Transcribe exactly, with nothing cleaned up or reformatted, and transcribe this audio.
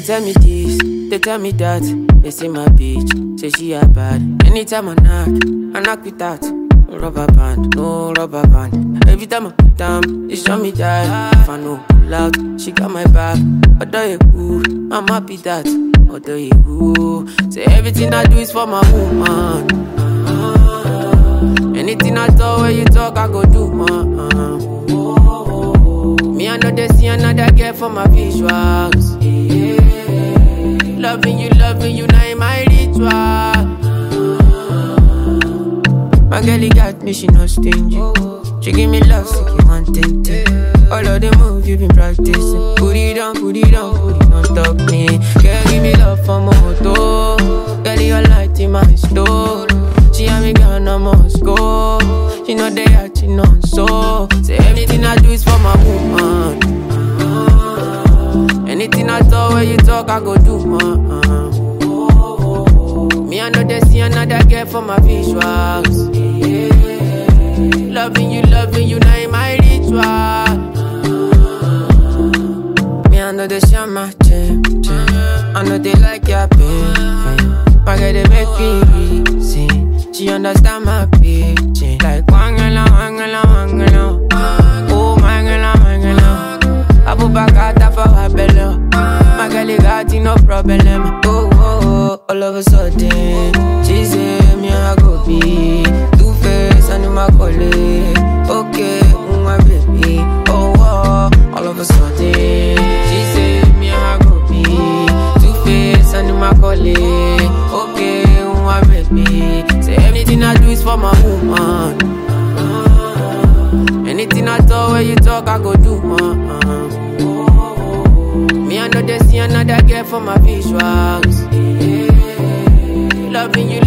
tell me this, they tell me that. They say my bitch, say she a bad. Anytime I knock, I knock with that. No rubber band, no rubber band. Every time I put down, they show me that. If I know pull out, she got my back. Although you cool, I'm happy that. Although you cool, say everything I do is for my woman. Anything I talk, when you talk, I go do, man. Me, I know they see another girl for my visuals. Loving you, loving you, now in my ritual. My girl, got me, she not stingy. She give me love, so you want it. All of the moves you been practicing. Put it on, put it on, put it on, stop me. Girl, give me love for my moto. Girl, your light in my store. She and me gone, I must go. She know they acting on so. Say everything I do is for my woman. Anything I talk, when you talk, I go do, man. Me, I know they see another girl for my visuals. Loving you, loving you, now in my ritual. Me, I know they share my chain, chain. I know they like your pain, pain. My girl, they make me reason. She understand my pitching. Like wangala, wangala, wangala. Oh, mangala, mangala. I put back out for her belly. My girl, got no problem. Oh, oh, oh, all of a sudden, she say me I go be Two Face and my colleague. Okay, my baby. Oh, oh, all of a sudden, she say me I go be Two Face and my colleague. Okay, my baby. Say everything I do is for my woman. Anything I talk, when you talk, I go do, man. Me, I know they see another girl for my visuals. Loving you,